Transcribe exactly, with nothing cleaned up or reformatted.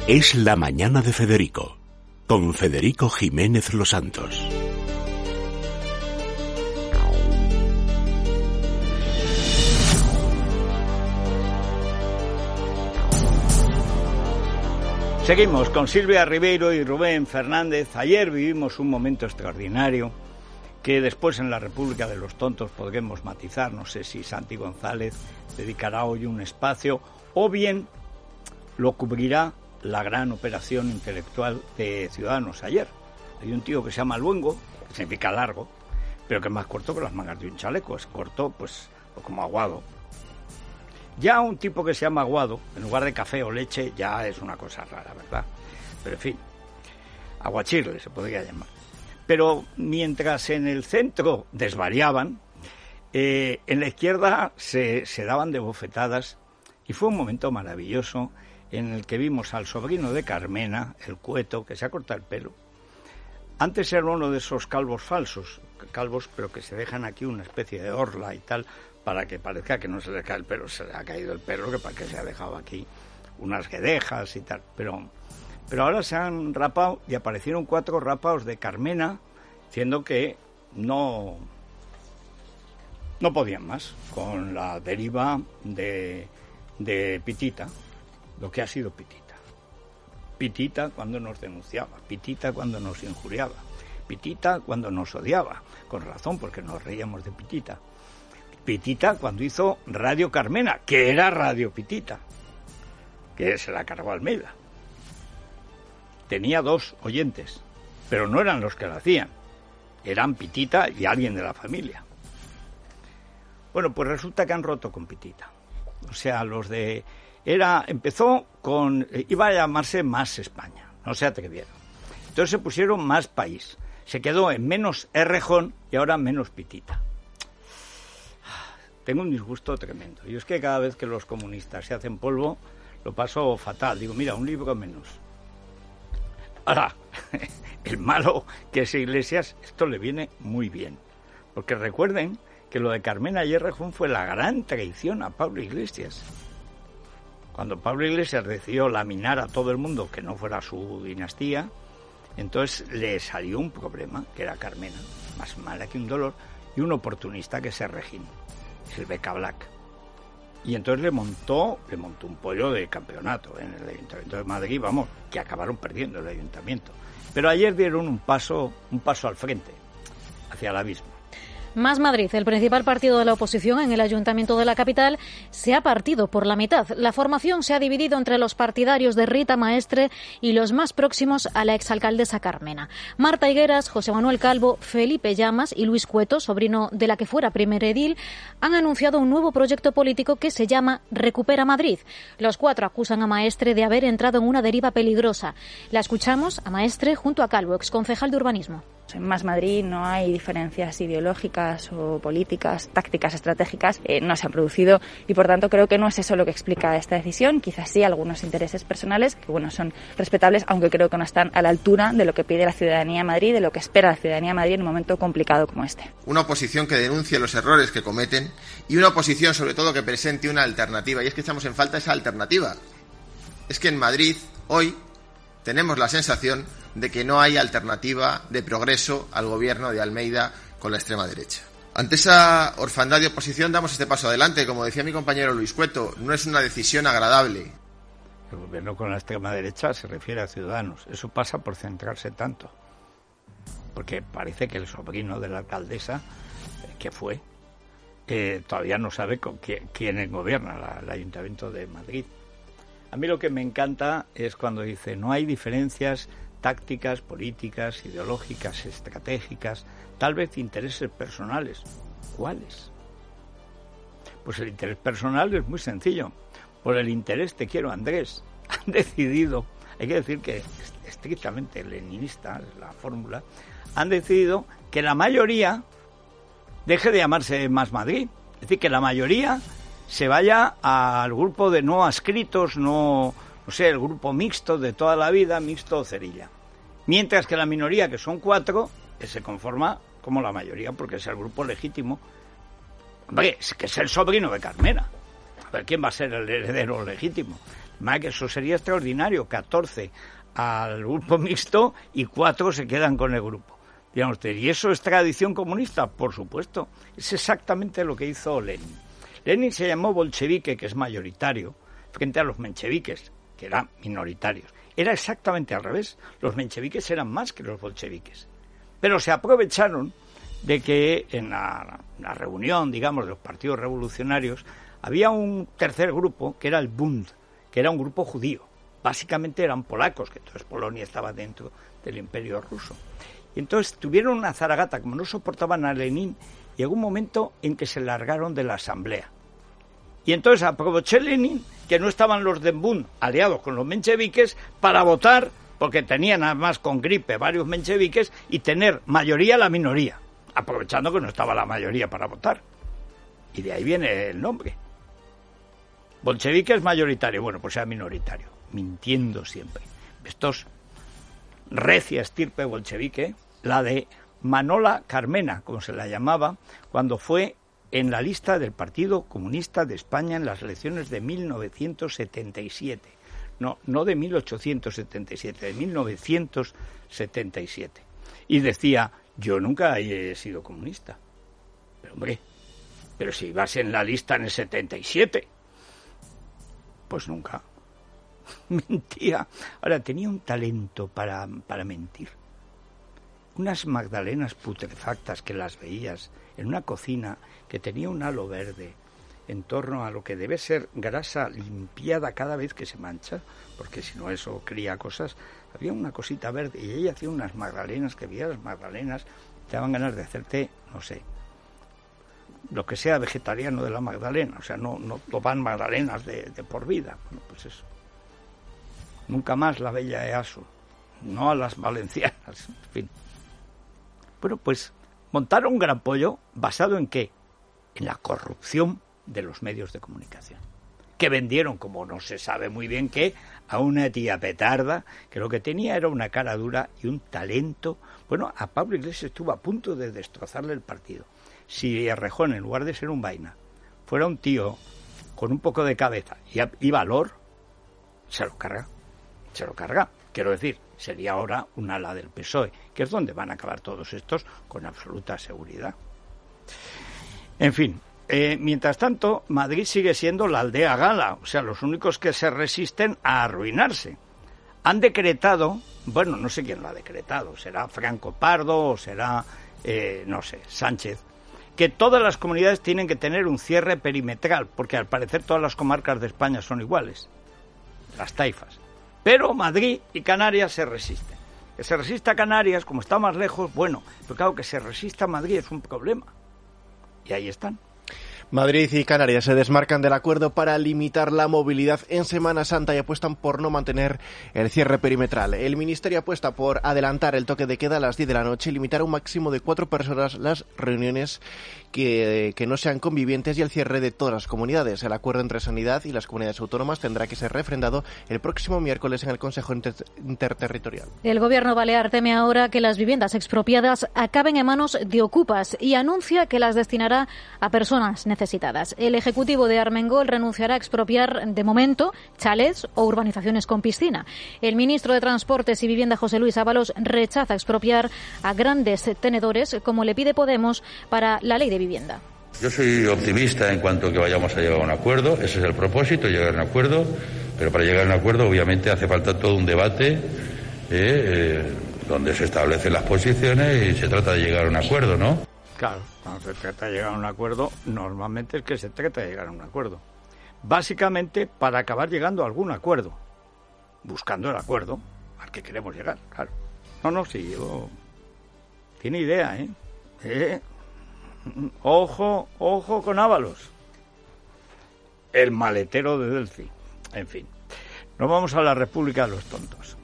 Es la mañana de Federico, con Federico Jiménez Los Santos. Seguimos con Silvia Ribeiro y Rubén Fernández. Ayer vivimos un momento extraordinario que después en la República de los Tontos podremos matizar. No sé si Santi González dedicará hoy un espacio o bien lo cubrirá la gran operación intelectual de Ciudadanos ayer. Hay un tío que se llama Luengo, que significa largo, pero que es más corto que las mangas de un chaleco. Es corto, pues, como Aguado. Ya un tipo que se llama Aguado, en lugar de café o leche, ya es una cosa rara, ¿verdad? Pero en fin, aguachirle se podría llamar. Pero mientras en el centro desvariaban, eh, en la izquierda se, se daban de bofetadas, y fue un momento maravilloso en el que vimos al sobrino de Carmena, el Cueto, que se ha cortado el pelo. Antes era uno de esos calvos falsos, calvos pero que se dejan aquí una especie de orla y tal, para que parezca que no se le cae el pelo, se le ha caído el pelo, que para que se ha dejado aquí unas guedejas y tal. Pero, pero ahora se han rapado y aparecieron cuatro rapados de Carmena, diciendo que no, no podían más con la deriva de, de Pitita, lo que ha sido Pitita. Pitita cuando nos denunciaba, Pitita cuando nos injuriaba, Pitita cuando nos odiaba, con razón, porque nos reíamos de Pitita. Pitita cuando hizo Radio Carmena, que era Radio Pitita, que se la cargó Almeida. Tenía dos oyentes, pero no eran los que la hacían, eran Pitita y alguien de la familia. Bueno, pues resulta que han roto con Pitita. O sea, los de... era empezó con... iba a llamarse Más España, no se atrevieron. Entonces se pusieron Más País. Se quedó en menos Errejón y ahora menos Pitita. Tengo un disgusto tremendo. Y es que cada vez que los comunistas se hacen polvo, lo paso fatal. Digo, mira, un libro menos. Ahora, el malo que es Iglesias, esto le viene muy bien. Porque recuerden que lo de Carmena y Errejón fue la gran traición a Pablo Iglesias. Cuando Pablo Iglesias decidió laminar a todo el mundo que no fuera su dinastía, entonces le salió un problema, que era Carmena, más mala que un dolor, y un oportunista que es Errejón, el Beca Black. Y entonces le montó, le montó un pollo de campeonato en el Ayuntamiento de Madrid, vamos, que acabaron perdiendo el Ayuntamiento. Pero ayer dieron un paso, un paso al frente, hacia el abismo. Más Madrid, el principal partido de la oposición en el Ayuntamiento de la capital, se ha partido por la mitad. La formación se ha dividido entre los partidarios de Rita Maestre y los más próximos a la exalcaldesa Carmena. Marta Higueras, José Manuel Calvo, Felipe Llamas y Luis Cueto, sobrino de la que fuera primer edil, han anunciado un nuevo proyecto político que se llama Recupera Madrid. Los cuatro acusan a Maestre de haber entrado en una deriva peligrosa. La escuchamos a Maestre junto a Calvo, exconcejal de urbanismo. En Más Madrid no hay diferencias ideológicas o políticas, tácticas, estratégicas, eh, no se han producido y por tanto creo que no es eso lo que explica esta decisión, quizás sí algunos intereses personales que bueno son respetables, aunque creo que no están a la altura de lo que pide la ciudadanía de Madrid, de lo que espera la ciudadanía de Madrid en un momento complicado como este. Una oposición que denuncie los errores que cometen y una oposición sobre todo que presente una alternativa, y es que echamos en falta esa alternativa. Es que en Madrid hoy tenemos la sensación de que no hay alternativa de progreso al gobierno de Almeida con la extrema derecha. Ante esa orfandad de oposición damos este paso adelante. Como decía mi compañero Luis Cueto, no es una decisión agradable. El gobierno con la extrema derecha se refiere a Ciudadanos. Eso pasa por centrarse tanto. Porque parece que el sobrino de la alcaldesa, que fue, eh, todavía no sabe con quién, quién gobierna la, el Ayuntamiento de Madrid. A mí lo que me encanta es cuando dice no hay diferencias tácticas, políticas, ideológicas, estratégicas, tal vez intereses personales. ¿Cuáles? Pues el interés personal es muy sencillo. Por el interés te quiero, Andrés. Han decidido, hay que decir que estrictamente leninista es la fórmula, han decidido que la mayoría deje de llamarse Más Madrid. Es decir, que la mayoría se vaya al grupo de no adscritos, no, no sé, el grupo mixto de toda la vida, mixto o cerilla. Mientras que la minoría, que son cuatro, que se conforma como la mayoría, porque es el grupo legítimo. Hombre, es que es el sobrino de Carmena. A ¿Pero quién va a ser el heredero legítimo? Más que eso sería extraordinario, catorce al grupo mixto y cuatro se quedan con el grupo. Digamos, ¿y eso es tradición comunista? Por supuesto, es exactamente lo que hizo Lenin. Lenin se llamó bolchevique, que es mayoritario, frente a los mencheviques, que eran minoritarios. Era exactamente al revés, los mencheviques eran más que los bolcheviques. Pero se aprovecharon de que en la, la reunión, digamos, de los partidos revolucionarios, había un tercer grupo, que era el Bund, que era un grupo judío. Básicamente eran polacos, que entonces Polonia estaba dentro del Imperio ruso. Y entonces tuvieron una zaragata, como no soportaban a Lenin, llegó un momento en que se largaron de la asamblea. Y entonces aprovechó Lenin que no estaban los del Bund aliados con los mencheviques para votar, porque tenían además con gripe varios mencheviques, y tener mayoría la minoría, aprovechando que no estaba la mayoría para votar. Y de ahí viene el nombre. Bolchevique es mayoritario, bueno, pues sea minoritario, mintiendo siempre. Estos recia estirpe bolchevique, la de Manola Carmena, como se la llamaba, cuando fue en la lista del Partido Comunista de España en las elecciones de mil novecientos setenta y siete. No, no de mil ochocientos setenta y siete, de mil novecientos setenta y siete. Y decía, yo nunca he sido comunista. Pero hombre, pero si ibas en la lista en el setenta y siete, pues nunca. Mentía. Ahora, tenía un talento para, para mentir. Unas magdalenas putrefactas que las veías en una cocina que tenía un halo verde en torno a lo que debe ser grasa limpiada cada vez que se mancha, porque si no eso cría cosas. Había una cosita verde y ella hacía unas magdalenas que veías las magdalenas, te daban ganas de hacerte, no sé, lo que sea vegetariano de la magdalena, o sea, no, no toman magdalenas de, de por vida. Bueno, pues eso. Nunca más la bella Easo, no a las valencianas, en fin. Bueno, pues montaron un gran pollo basado en ¿qué? En la corrupción de los medios de comunicación, que vendieron, como no se sabe muy bien qué, a una tía petarda, que lo que tenía era una cara dura y un talento. Bueno, a Pablo Iglesias estuvo a punto de destrozarle el partido. Si Errejón, en lugar de ser un vaina, fuera un tío con un poco de cabeza y, y valor, se lo carga, se lo carga. Quiero decir, sería ahora un ala del P S O E, que es donde van a acabar todos estos con absoluta seguridad. En fin, eh, mientras tanto, Madrid sigue siendo la aldea gala, o sea, los únicos que se resisten a arruinarse. Han decretado, bueno, no sé quién lo ha decretado, será Franco Pardo o será, eh, no sé, Sánchez, que todas las comunidades tienen que tener un cierre perimetral, porque al parecer todas las comarcas de España son iguales, las taifas. Pero Madrid y Canarias se resisten. Que se resista a Canarias, como está más lejos, bueno, pero claro, que se resista a Madrid es un problema. Y ahí están. Madrid y Canarias se desmarcan del acuerdo para limitar la movilidad en Semana Santa y apuestan por no mantener el cierre perimetral. El Ministerio apuesta por adelantar el toque de queda a las diez de la noche y limitar a un máximo de cuatro personas las reuniones que, que no sean convivientes y el cierre de todas las comunidades. El acuerdo entre Sanidad y las comunidades autónomas tendrá que ser refrendado el próximo miércoles en el Consejo Inter- Interterritorial. El Gobierno balear teme ahora que las viviendas expropiadas acaben en manos de ocupas y anuncia que las destinará a personas necesitadas. El Ejecutivo de Armengol renunciará a expropiar, de momento, chalets o urbanizaciones con piscina. El ministro de Transportes y Vivienda, José Luis Ábalos, rechaza expropiar a grandes tenedores, como le pide Podemos para la ley de vivienda. Yo soy optimista en cuanto a que vayamos a llegar a un acuerdo. Ese es el propósito, llegar a un acuerdo. Pero para llegar a un acuerdo, obviamente, hace falta todo un debate eh, eh, donde se establecen las posiciones y se trata de llegar a un acuerdo, ¿no? Claro, cuando se trata de llegar a un acuerdo, normalmente es que se trata de llegar a un acuerdo. Básicamente para acabar llegando a algún acuerdo, buscando el acuerdo al que queremos llegar, claro. No, no, sí, yo... Tiene idea, ¿eh? ¿eh? Ojo, ojo con Ábalos. El maletero de Delphi. En fin, nos vamos a la República de los Tontos.